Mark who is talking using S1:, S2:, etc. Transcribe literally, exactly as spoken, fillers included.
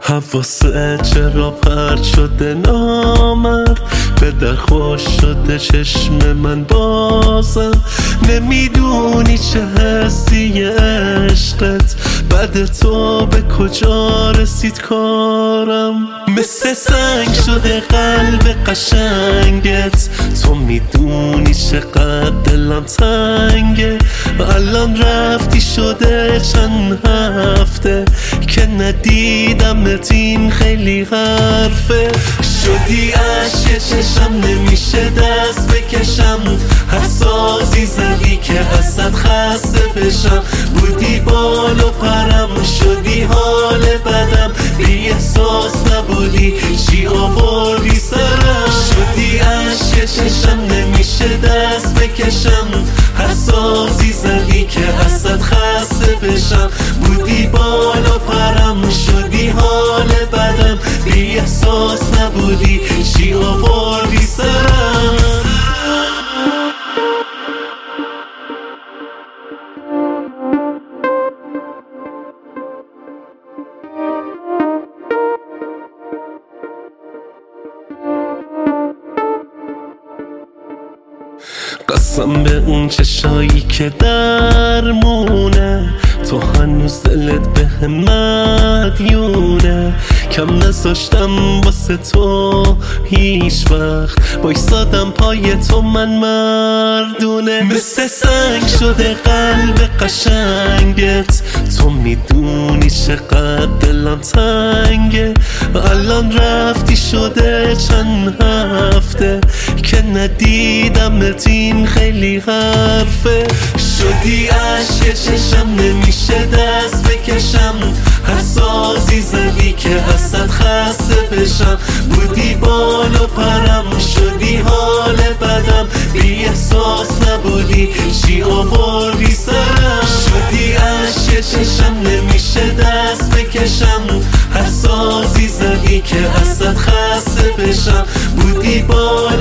S1: حواسه چرا پرد شده نامرد، به در خوش شده چشم من بازم. نمیدونی چه حسی عشقت، بعد تو به کجا رسید کارم. مثل سنگ شده قلب قشنگت، تو میدونی چقدر دلم تنگه. الان رفتی شده چند هفته که ندیدمت، این خیلی حرفه. شدی عشق چشم نمیشه دست بکشم، حساسی زدی که ازت خسته بشم. بودی بال و پرم شدی حال بدم، بی احساس نبودی چی آوردی سرم. شدی عشق چشم نمیشه دست بکشم، حساسی زدی که ازت خسته بشم. بودی بال و پرم شدی حال بدم، بی احساس نبودی چی آوردی سرم. قسم به اون چشایی که درمونه، تو هنوز دلت به هم مدیونه. کم نذاشتم واسه تو هیچ وقت، بایستادم پای تو من مردونه. مثل سنگ شده قلب قشنگت، تو میدونی چقدر دلم تنگه. الان رفتی شده چند هفته که ندیدمت، این خیلی حرفه. شدی عشق چشم نمیشه دست بکشم، حساسی زدی که ازت خسته بشم. بودی بال و پرم شدی حال بدم، بی احساس نبودی چی آوردی سرم. شدی عشق چشم نمیشه دست بکشم، حساسی زدی که ازت خسته بشم. بودی بال